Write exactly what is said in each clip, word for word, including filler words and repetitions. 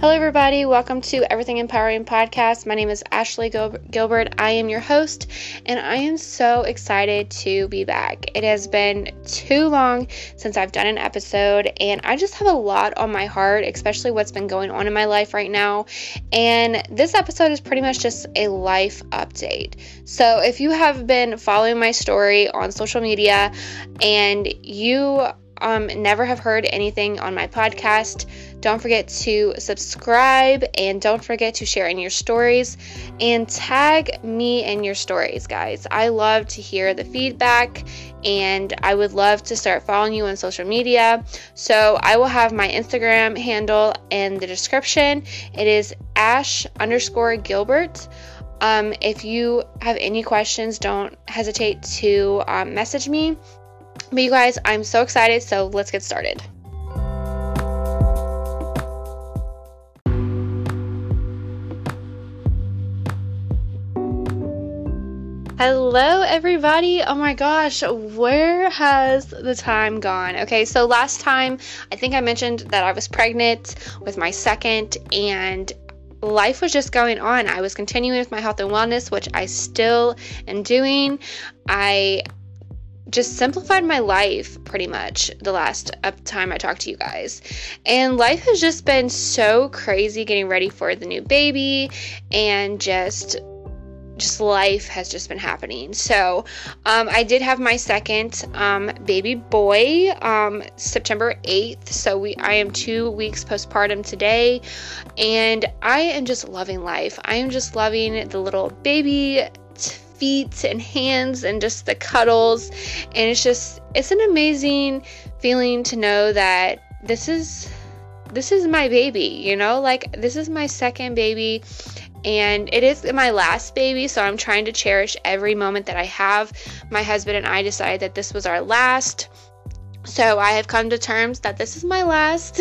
Hello, everybody. Welcome to Everything Empowering Podcast. My name is Ashley Gil- Gilbert. I am your host, and I am so excited to be back. It has been too long since I've done an episode, and I just have a lot on my heart, especially what's been going on in my life right now. And this episode is pretty much just a life update. So if you have been following my story on social media and you um, never have heard anything on my podcast, don't forget to subscribe and don't forget to share in your stories and tag me in your stories, guys. I love to hear the feedback and I would love to start following you on social media. So I will have my Instagram handle in the description. It is Ash underscore Gilbert. Um, if you have any questions, don't hesitate to um, message me. But you guys, I'm so excited, so let's get started. Hello, everybody. Oh my gosh, where has the time gone? Okay, so last time, I think I mentioned that I was pregnant with my second, and life was just going on. I was continuing with my health and wellness, which I still am doing. I just simplified my life pretty much the last time I talked to you guys. And life has just been so crazy getting ready for the new baby and just just life has just been happening. So um, I did have my second um, baby boy um, September eighth. So we I am two weeks postpartum today, and I am just loving life. I am just loving the little baby feet and hands and just the cuddles, and it's just it's an amazing feeling to know that this is this is my baby, you know, like this is my second baby. And it is my last baby, so I'm trying to cherish every moment that I have. My husband and I decided that this was our last, so I have come to terms that this is my last.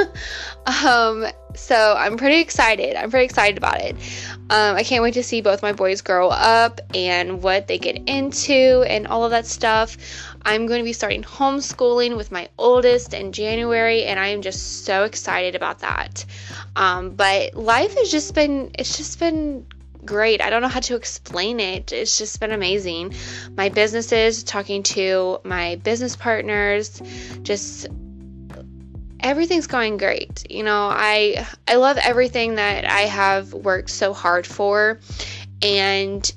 um, so I'm pretty excited. I'm pretty excited about it. Um, I can't wait to see both my boys grow up and what they get into and all of that stuff. I'm going to be starting homeschooling with my oldest in January, and I am just so excited about that. Um, but life has just been, it's just been great. I don't know how to explain it. It's just been amazing. My businesses, talking to my business partners, just everything's going great. You know, I I love everything that I have worked so hard for, and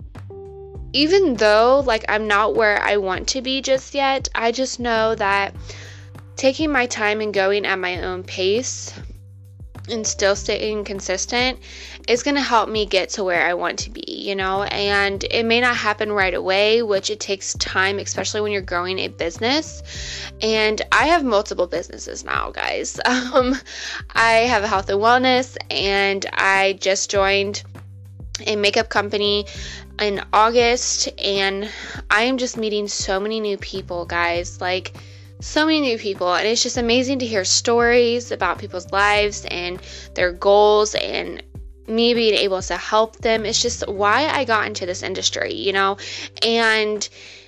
even though like I'm not where I want to be just yet, I just know that taking my time and going at my own pace and still staying consistent is going to help me get to where I want to be, you know, and it may not happen right away, which it takes time, especially when you're growing a business. And I have multiple businesses now, guys. Um, I have a health and wellness, and I just joined a makeup company in August, and I am just meeting so many new people, guys, like so many new people, and it's just amazing to hear stories about people's lives and their goals and me being able to help them. It's just why I got into this industry, you know, and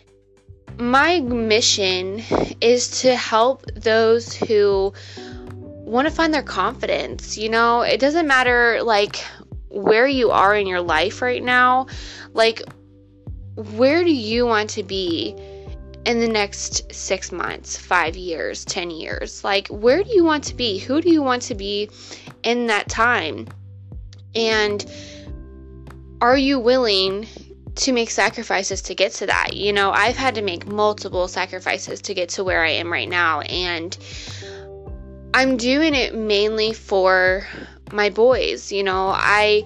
my mission is to help those who want to find their confidence. You know, it doesn't matter like where you are in your life right now, like where do you want to be in the next six months, five years, ten years? Like, where do you want to be? Who do you want to be in that time? And are you willing to make sacrifices to get to that? You know, I've had to make multiple sacrifices to get to where I am right now, and I'm doing it mainly for my boys. You know, I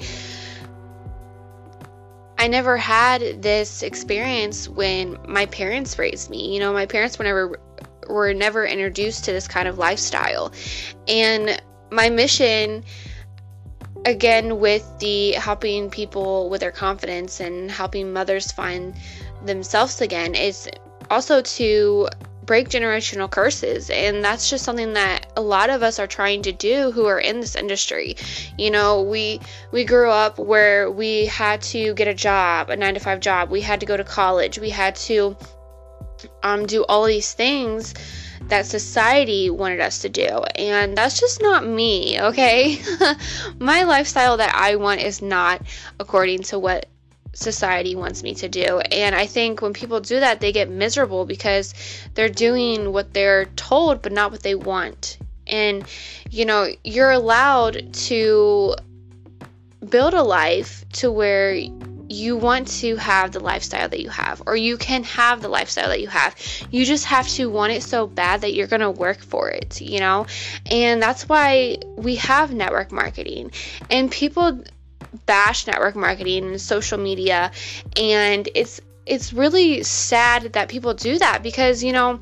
I never had this experience when my parents raised me. You know, my parents were never were never introduced to this kind of lifestyle. And my mission, again, with the helping people with their confidence and helping mothers find themselves again, is also to break generational curses. And that's just something that a lot of us are trying to do who are in this industry. You know, we we grew up where we had to get a job, a nine to five job. We had to go to college. We had to um, do all these things that society wanted us to do. And that's just not me, okay? My lifestyle that I want is not according to what society wants me to do. And I think when people do that, they get miserable because they're doing what they're told, but not what they want. And, you know, you're allowed to build a life to where you want to have the lifestyle that you have, or you can have the lifestyle that you have. You just have to want it so bad that you're going to work for it, you know? And that's why we have network marketing. And people bash network marketing and social media, and it's it's really sad that people do that because, you know,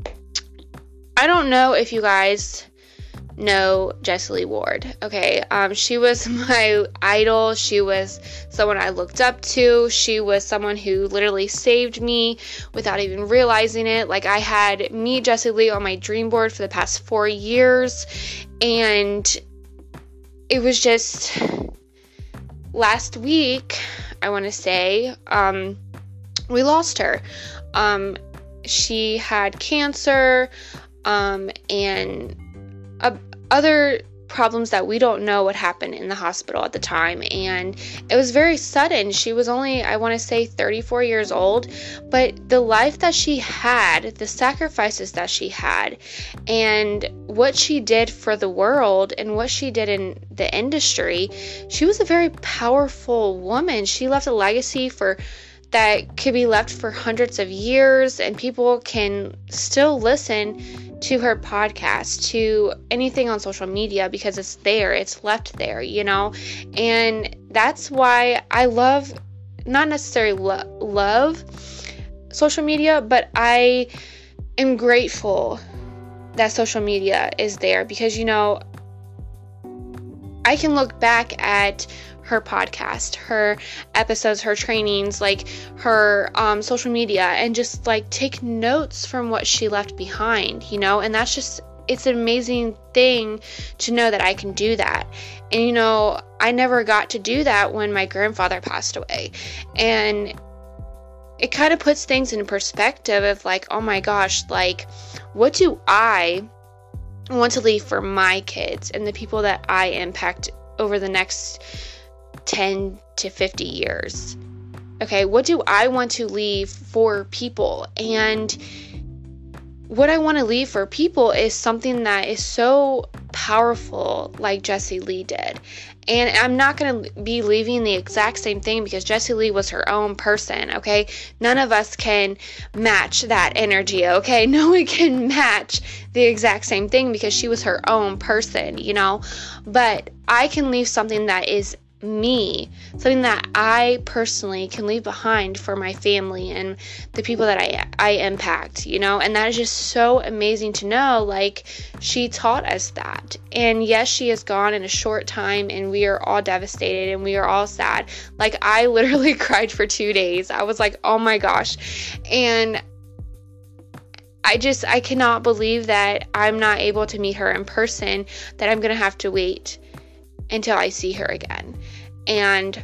I don't know if you guys know Jessie Lee Ward, okay? Um, she was my idol. She was someone I looked up to. She was someone who literally saved me without even realizing it. Like, I had me, Jessie Lee, on my dream board for the past four years, and it was just last week, I want to say, um, we lost her. Um, she had cancer, um, and uh, other problems that we don't know what happened in the hospital at the time. And it was very sudden. She was only, I want to say, thirty-four years old, but the life that she had, the sacrifices that she had, and what she did for the world and what she did in the industry, she was a very powerful woman. She left a legacy for that could be left for hundreds of years, and people can still listen to her podcast, to anything on social media, because it's there, it's left there, you know? And that's why I love, not necessarily lo- love social media, but I am grateful that social media is there, because, you know, I can look back at her podcast, her episodes, her trainings, like her um, social media, and just like take notes from what she left behind, you know? And that's just, it's an amazing thing to know that I can do that. And, you know, I never got to do that when my grandfather passed away. And it kind of puts things in perspective of like, oh my gosh, like, what do I want to leave for my kids and the people that I impact over the next ten to fifty years? Okay, what do I want to leave for people? And what I want to leave for people is something that is so powerful, like Jessie Lee did. And I'm not going to be leaving the exact same thing, because Jessie Lee was her own person, okay? None of us can match that energy, okay? No one can match the exact same thing, because she was her own person, you know? But I can leave something that is me, something that I personally can leave behind for my family and the people that I I impact, you know? And that is just so amazing to know. Like, she taught us that. And yes, she is gone in a short time, and we are all devastated and we are all sad. Like, I literally cried for two days. I was like, oh my gosh. And I just, I cannot believe that I'm not able to meet her in person, that I'm going to have to wait until I see her again. And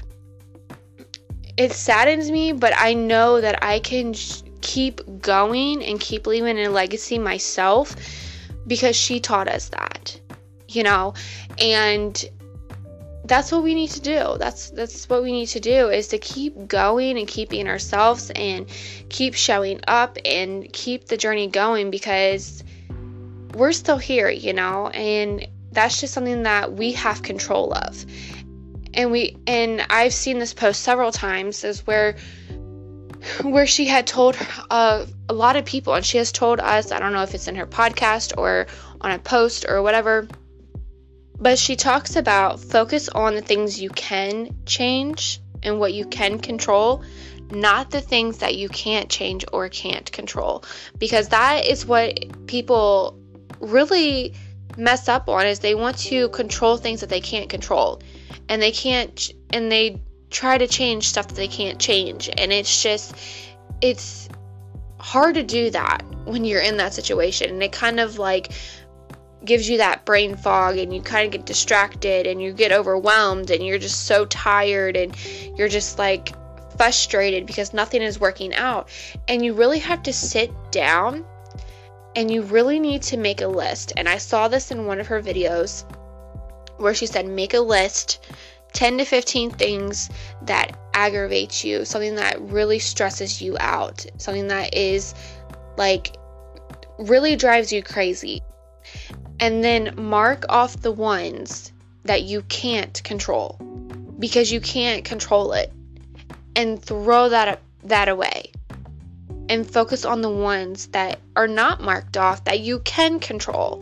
it saddens me, but I know that I can sh- keep going and keep leaving a legacy myself, because she taught us that, you know? And that's what we need to do. That's that's what we need to do, is to keep going and keep being ourselves and keep showing up and keep the journey going, because we're still here, you know? And that's just something that we have control of. And we and I've seen this post several times, is where where she had told uh, a lot of people, and she has told us, I don't know if it's in her podcast or on a post or whatever, but she talks about focus on the things you can change and what you can control, not the things that you can't change or can't control, because that is what people really mess up on, is they want to control things that they can't control, and they can't, and they try to change stuff that they can't change. And it's just, it's hard to do that when you're in that situation, and it kind of like gives you that brain fog, and you kind of get distracted, and you get overwhelmed, and you're just so tired, and you're just like frustrated because nothing is working out. And you really have to sit down And you really need to make a list. And I saw this in one of her videos where she said, make a list, ten to fifteen things that aggravate you, something that really stresses you out, something that is like really drives you crazy. And then mark off the ones that you can't control, because you can't control it, and throw that that away. And focus on the ones that are not marked off that you can control.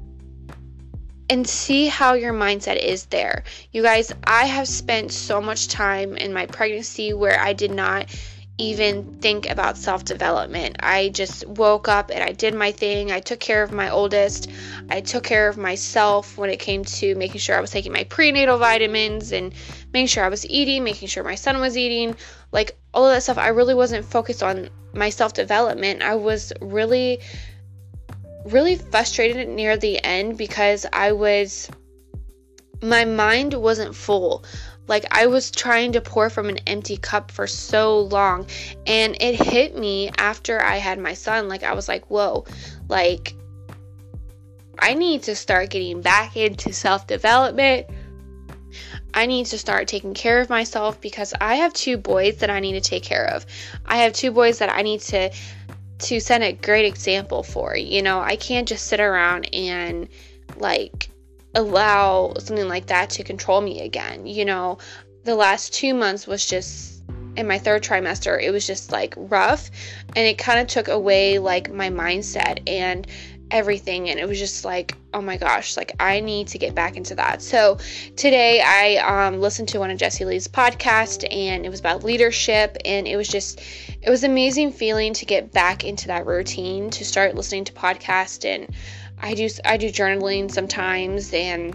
And see how your mindset is there. You guys, I have spent so much time in my pregnancy where I did not even think about self-development. I just woke up and I did my thing. I took care of my oldest. I took care of myself when it came to making sure I was taking my prenatal vitamins and making sure I was eating, making sure my son was eating. Like all of that stuff, I really wasn't focused on my self-development. I was really, really frustrated near the end because I was, my mind wasn't full. Like I was trying to pour from an empty cup for so long, and it hit me after I had my son. Like I was like, whoa, like I need to start getting back into self-development. I need to start taking care of myself because I have two boys that I need to take care of. I have two boys that I need to to set a great example for. You know, I can't just sit around and like allow something like that to control me again. You know, the last two months was just, in my third trimester, it was just like rough, and it kind of took away like my mindset and everything, and it was just like, oh my gosh, like I need to get back into that. So today I um listened to one of Jessie Lee's podcast, and it was about leadership, and it was just, it was an amazing feeling to get back into that routine, to start listening to podcasts. And I do I do journaling sometimes, and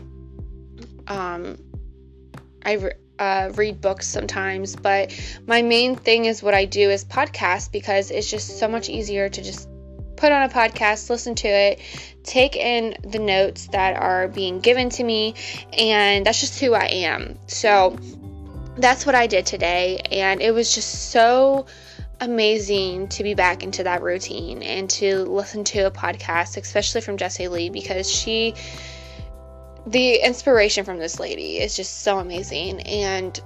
um I re- uh, read books sometimes, but my main thing is what I do is podcasts, because it's just so much easier to just put on a podcast, listen to it, take in the notes that are being given to me, and that's just who I am. So that's what I did today, and it was just so amazing to be back into that routine and to listen to a podcast, especially from Jessie Lee, because she, the inspiration from this lady is just so amazing, and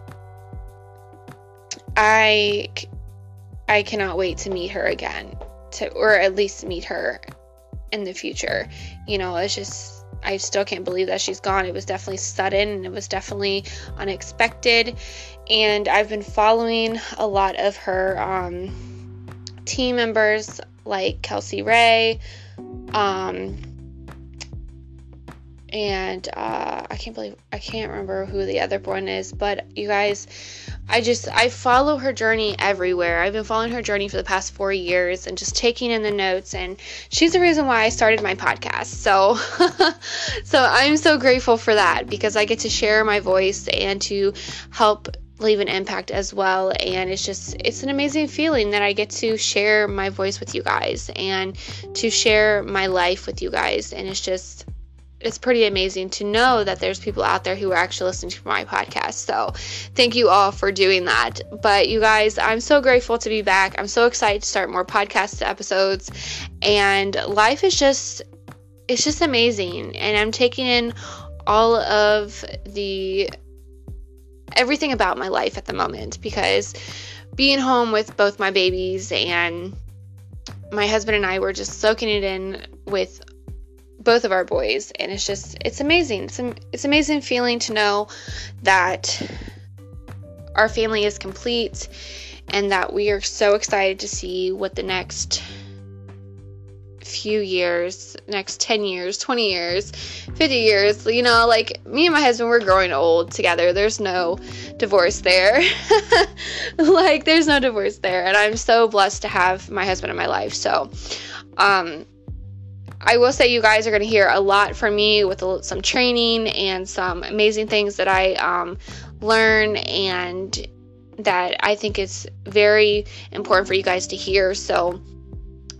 I, I cannot wait to meet her again. To, or at least meet her in the future. You know, it's just, I still can't believe that she's gone. It was definitely sudden, and it was definitely unexpected, and I've been following a lot of her um, team members like Kelsey Ray, um, and uh, I can't believe, I can't remember who the other one is, but you guys, I just, I follow her journey everywhere. I've been following her journey for the past four years and just taking in the notes, and she's the reason why I started my podcast. So, so I'm so grateful for that, because I get to share my voice and to help leave an impact as well. And it's just, it's an amazing feeling that I get to share my voice with you guys and to share my life with you guys. And it's just, it's pretty amazing to know that there's people out there who are actually listening to my podcast. So thank you all for doing that. But you guys, I'm so grateful to be back. I'm so excited to start more podcast episodes, and life is just, it's just amazing. And I'm taking in all of the, everything about my life at the moment, because being home with both my babies, and my husband and I were just soaking it in with both of our boys, and it's just, it's amazing. It's, it's amazing feeling to know that our family is complete, and that we are so excited to see what the next few years, next ten years, twenty years, fifty years, you know, like me and my husband, we're growing old together. There's no divorce there. Like there's no divorce there. And I'm so blessed to have my husband in my life. So, um, I will say you guys are going to hear a lot from me with a, some training and some amazing things that I um, learn, and that I think is very important for you guys to hear. So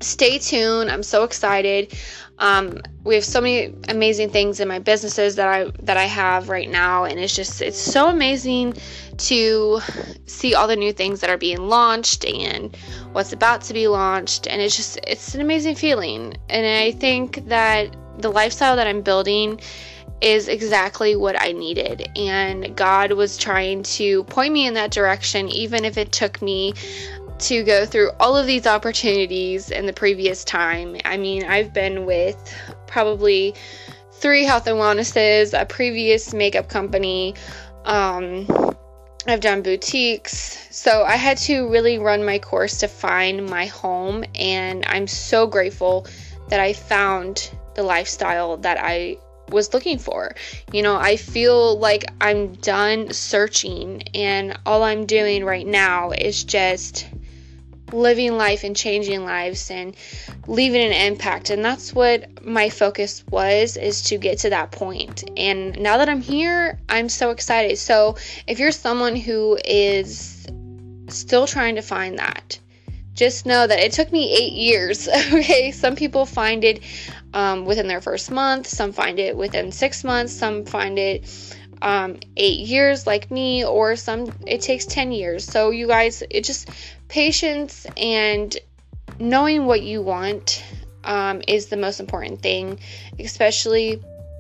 stay tuned. I'm so excited. Um, we have so many amazing things in my businesses that I that I have right now, and it's just it's so amazing to see all the new things that are being launched and what's about to be launched, and it's just it's an amazing feeling. And I think that the lifestyle that I'm building is exactly what I needed, and God was trying to point me in that direction, even if it took me to go through all of these opportunities in the previous time. I mean, I've been with probably three health and wellnesses, a previous makeup company, um, I've done boutiques, so I had to really run my course to find my home, and I'm so grateful that I found the lifestyle that I was looking for. You know, I feel like I'm done searching, and all I'm doing right now is just living life and changing lives and leaving an impact. And that's what my focus was, is to get to that point. And now that I'm here, I'm so excited. So if you're someone who is still trying to find that, just know that it took me eight years. Okay, some people find it um, within their first month, some find it within six months, some find it um, eight years like me, or some it takes ten years. So you guys, it just patience and knowing what you want um, is the most important thing, especially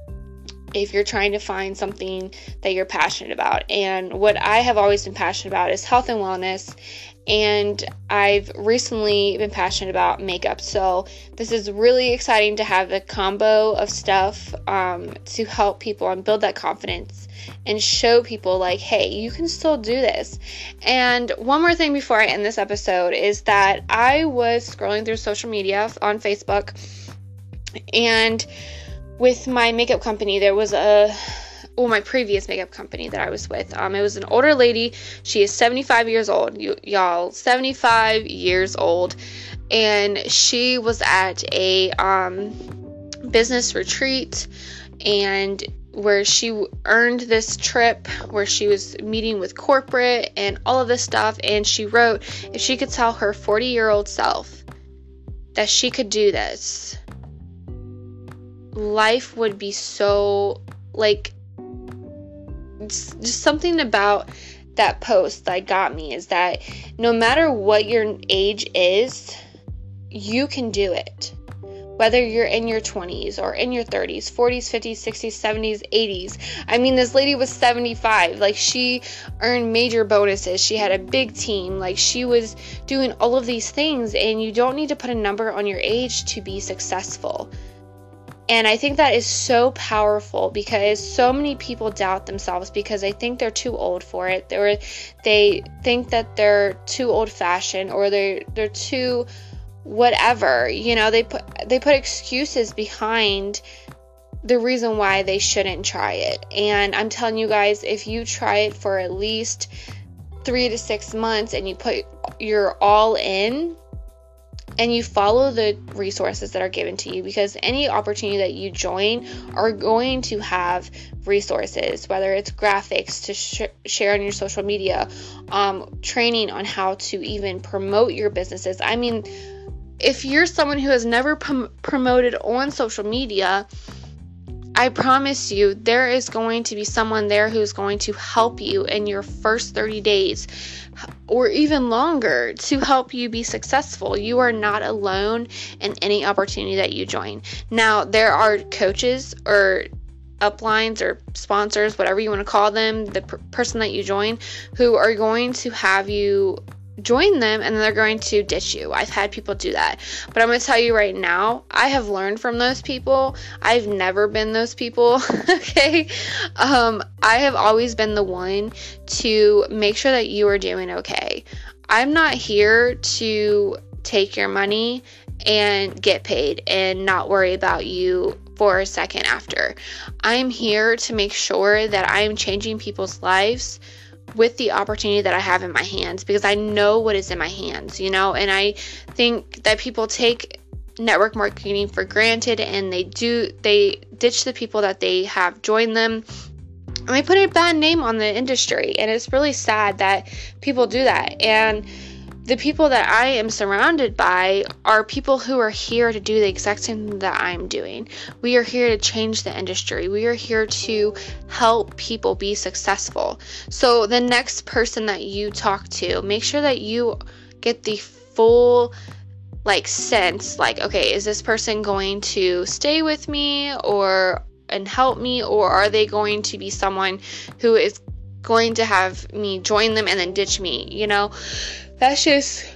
if you're trying to find something that you're passionate about. And what I have always been passionate about is health and wellness, and I've recently been passionate about makeup. So this is really exciting to have a combo of stuff um, to help people and build that confidence and show people like, hey, you can still do this. And one more thing before I end this episode is that I was scrolling through social media on Facebook, and with my makeup company, there was a well, my previous makeup company that I was with, um, it was an older lady. She is seventy-five years old, you, y'all, seventy-five years old, and she was at a um, business retreat, and where she earned this trip, where she was meeting with corporate and all of this stuff, and she wrote, if she could tell her forty-year-old self that she could do this, life would be so, like, just something about that post that got me is that no matter what your age is, you can do it. Whether you're in your twenties or in your thirties, forties, fifties, sixties, seventies, eighties. I mean, this lady was seventy-five. Like, she earned major bonuses. She had a big team. Like, she was doing all of these things, and you don't need to put a number on your age to be successful. And I think that is so powerful, because so many people doubt themselves because they think they're too old for it, or they think that they're too old-fashioned, or they're they're too whatever. You know, they put they put excuses behind the reason why they shouldn't try it. And I'm telling you guys, if you try it for at least three to six months and you put your all in, and you follow the resources that are given to you, because any opportunity that you join are going to have resources, whether it's graphics to sh- share on your social media, um, training on how to even promote your businesses. I mean, if you're someone who has never prom- promoted on social media, I promise you there is going to be someone there who's going to help you in your first thirty days or even longer to help you be successful. You are not alone in any opportunity that you join. Now, there are coaches or uplines or sponsors, whatever you want to call them, the per- person that you join, who are going to have you join them, and then they're going to ditch you. I've had people do that. But I'm going to tell you right now, I have learned from those people. I've never been those people, okay? Um, I have always been the one to make sure that you are doing okay. I'm not here to take your money and get paid and not worry about you for a second after. I'm here to make sure that I'm changing people's lives with the opportunity that I have in my hands, because I know what is in my hands, you know, and I think that people take network marketing for granted, and they do, they ditch the people that they have joined them, and they put a bad name on the industry, and it's really sad that people do that. And the people that I am surrounded by are people who are here to do the exact same thing that I'm doing. We are here to change the industry. We are here to help people be successful. So the next person that you talk to, make sure that you get the full like sense, like, okay, is this person going to stay with me or and help me, or are they going to be someone who is going to have me join them and then ditch me? You know, that's just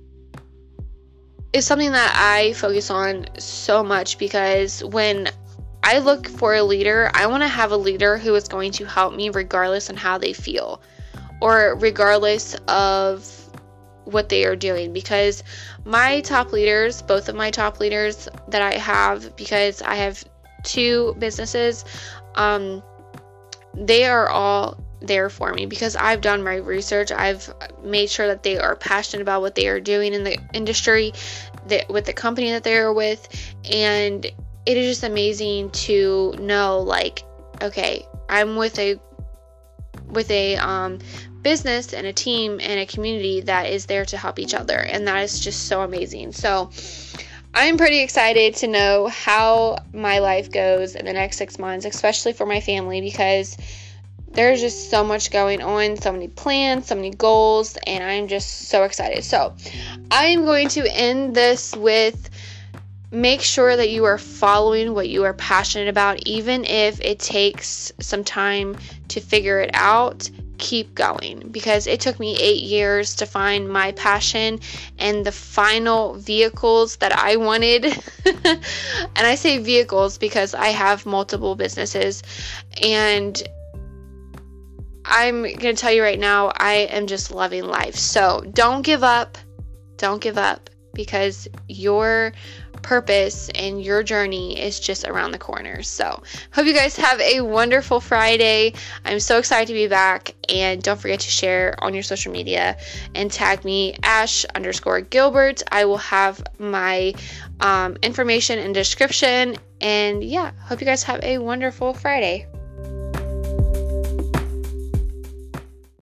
is something that I focus on so much, because when I look for a leader, I want to have a leader who is going to help me regardless on how they feel or regardless of what they are doing. Because my top leaders, both of my top leaders that I have, because I have two businesses, um, they are all there for me because I've done my research. I've made sure that they are passionate about what they are doing in the industry, that with the company that they are with, and it is just amazing to know, like, okay, I'm with a with a um, business and a team and a community that is there to help each other, and that is just so amazing. So I'm pretty excited to know how my life goes in the next six months, especially for my family, because there's just so much going on, so many plans, so many goals, and I'm just so excited. So I'm going to end this with, make sure that you are following what you are passionate about, even if it takes some time to figure it out. Keep going, because it took me eight years to find my passion and the final vehicles that I wanted. And I say vehicles because I have multiple businesses, and I'm going to tell you right now, I am just loving life. So don't give up. Don't give up, because your purpose and your journey is just around the corner. So hope you guys have a wonderful Friday. I'm so excited to be back, and don't forget to share on your social media and tag me Ash underscore Gilbert. I will have my um, information in the description, and yeah, hope you guys have a wonderful Friday.